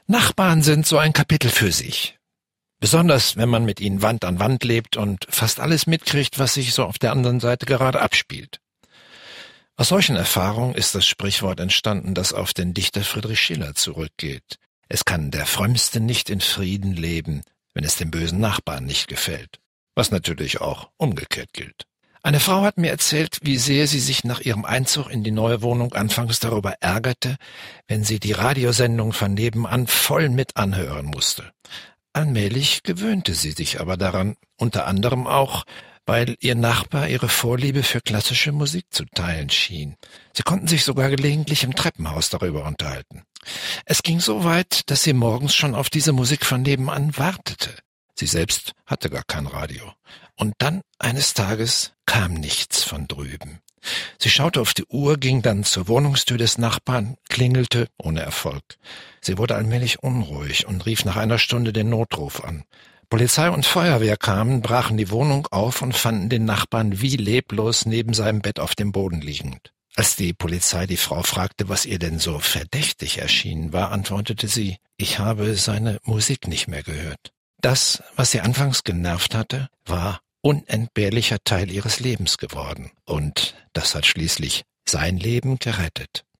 Nachbarn sind so ein Kapitel für sich. Besonders, wenn man mit ihnen Wand an Wand lebt und fast alles mitkriegt, was sich so auf der anderen Seite gerade abspielt. Aus solchen Erfahrungen ist das Sprichwort entstanden, das auf den Dichter Friedrich Schiller zurückgeht. Es kann der Frömmste nicht in Frieden leben, wenn es dem bösen Nachbarn nicht gefällt. Was natürlich auch umgekehrt gilt. Eine Frau hat mir erzählt, wie sehr sie sich nach ihrem Einzug in die neue Wohnung anfangs darüber ärgerte, wenn sie die Radiosendung von nebenan voll mit anhören musste. Allmählich gewöhnte sie sich aber daran, unter anderem auch, weil ihr Nachbar ihre Vorliebe für klassische Musik zu teilen schien. Sie konnten sich sogar gelegentlich im Treppenhaus darüber unterhalten. Es ging so weit, dass sie morgens schon auf diese Musik von nebenan wartete. Sie selbst hatte gar kein Radio. Und dann eines Tages kam nichts von drüben. Sie schaute auf die Uhr, ging dann zur Wohnungstür des Nachbarn, klingelte ohne Erfolg. Sie wurde allmählich unruhig und rief nach einer Stunde den Notruf an. Polizei und Feuerwehr kamen, brachen die Wohnung auf und fanden den Nachbarn wie leblos neben seinem Bett auf dem Boden liegend. Als die Polizei die Frau fragte, was ihr denn so verdächtig erschienen war, antwortete sie, ich habe seine Musik nicht mehr gehört. Das, was sie anfangs genervt hatte, war unentbehrlicher Teil ihres Lebens geworden. Und das hat schließlich sein Leben gerettet.